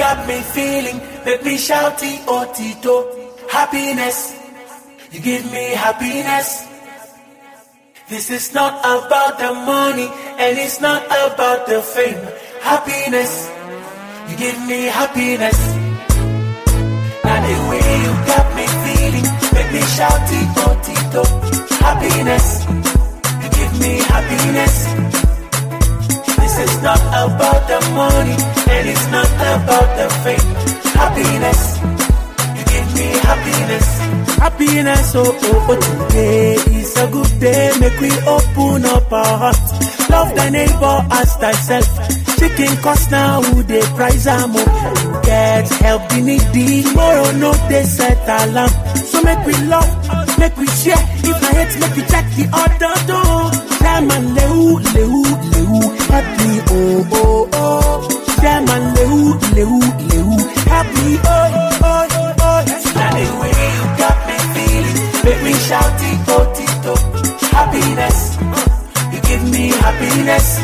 got me feeling, make me shouty, oh Tito. Happiness, you give me happiness. This is not about the money, and it's not about the fame. Happiness, you give me happiness. Now the way you got me feeling, make me shouty, oh Tito. Happiness, you give me happiness. This is not about the money, and it's not about the fame. Happiness, you give me happiness. Happiness, oh, oh, oh, today is a good day. Make we open up our hearts. Love thy neighbor as thyself. Chicken cost now, who they price am up. Get help the needy. Tomorrow no they set alarm. So make we love, make we share. If I hate, make we check the other door. Shaman lehu, lehu, lehu. Help me, oh, oh, oh. Shaman lehu, lehu, lehu. Help me, oh, oh, oh, oh. Now the way you got me feeling, make me shouty, oh, Tito. Happiness, you give me happiness.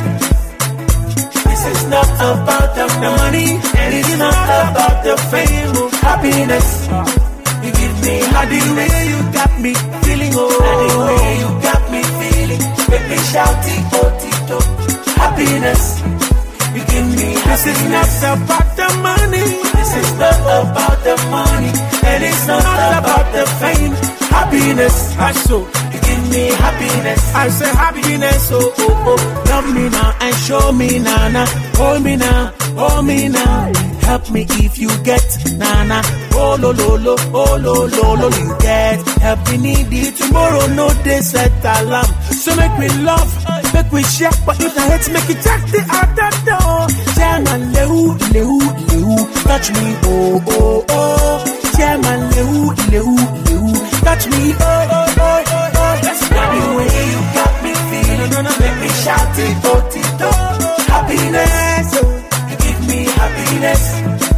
This is not about the money, and it's not about the fame. Happiness, you give me happiness. The way you got me feeling, oh. And the way you got me feeling, make me shouty, oh Tito. Happiness, you give me happiness. This is not about the money. This is not about the money, and it's not about the fame. Happiness, I so you give me happiness. I say happiness, oh, oh, oh. Love me now and show me now, now. Hold me now, hold me now. Help me if you get nana. Oh lo lo lo, oh lo lo lo. You get help me needy. Tomorrow no they set alarm. So make me love, make we share. But if I hate, make it check the other door. Chairman lehu, lehu, lehu. Touch me, oh oh oh. Chairman lehu, lehu, lehu. Touch me, oh oh oh oh oh. That's the way you got me feeling. Make me shout it, oh Tito. Happiness, you give me happiness.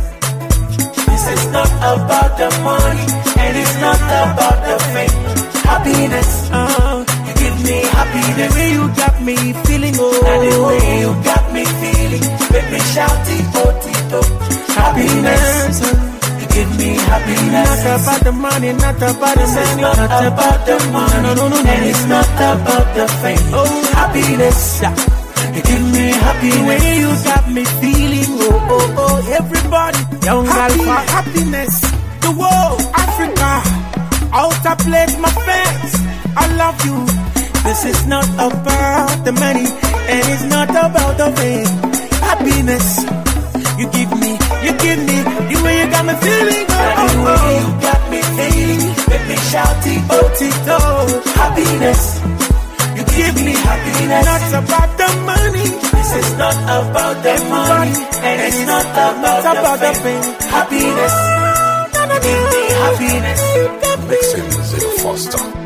This is not about the money, and it's not about the fame. Happiness, you give me happiness. The way you got me feeling, oh. And the way you got me feeling, make me shout it, oh Tito. Happiness, you give me happiness. Not about the money, not about the money, not about the money, no, and it's not about the fame. Oh, happiness, you give me happiness. The way you got me feeling, oh, oh, oh. Everybody, young happy, happiness. The world, Africa, outer place, my fans. I love you. This is not about the money, and it's not about the fame. Happiness, you give me the way you got me feeling. Oh, oh, the way you got me feeling, make me shout it, oh Tito. Happiness, you give me happiness. Not about the money. This is not about the money, and it's not about the fame. Happiness, you give me happiness. Mixing Zero Foster.